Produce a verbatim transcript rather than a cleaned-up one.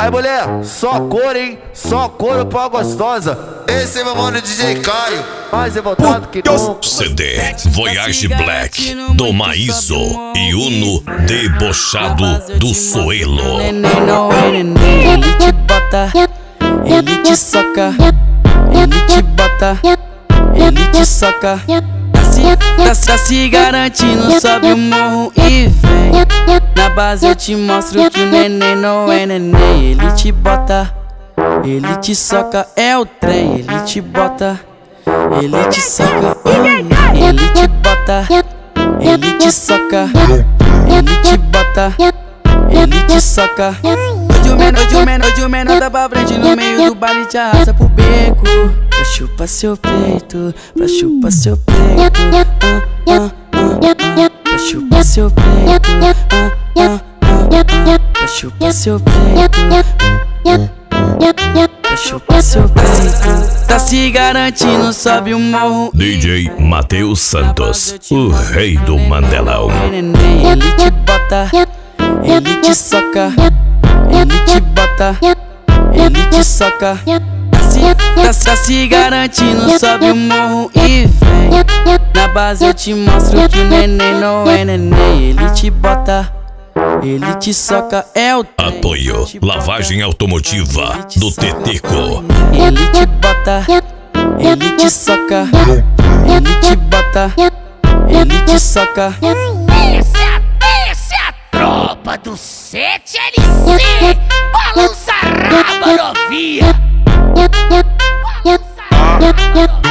Aí mulher, só cor, hein? Só couro pra gostosa. Esse é meu mano D J Caio, mais revoltado que nunca. C D Voyage Black do Maíso e Uno debochado do Soelo. Ele te bota, ele te soca, ele te bota, ele te soca. Tá, tá se garantindo, sobe o morro e vem. Na base eu te mostro que o neném não é neném. Ele te bota, ele te soca, é o trem. Ele te bota, ele te soca, ele te bota, ele te soca, ele te bota, ele te soca. Hoje o menor, hoje o menor, hoje o menor tá pra frente no meio do baile, te arrasta pro beco. Pra chupar seu peito, pra chupar seu peito, ah, ah, ah, ah. Pra chupar seu peito, ah, ah, ah, ah. Pra chupar seu peito, pra chupar seu peito. Tá se garantindo, sobe o morro. D J Matheus Santos, o rei do Mandelão. Ele te bota, ele te soca, ele te bota, ele te soca. Tá, tá se garantindo, sobe o morro e vem. Na base eu te mostro que o neném não é neném. Ele te bota, ele te soca, é o trem. Apoio Lavagem Automotiva do Teteco. Ele te bota, ele te soca, ele te bota, ele te soca. Essa é a, essa é a tropa do sete L C. Balança raba novinha. Balança raba novinha.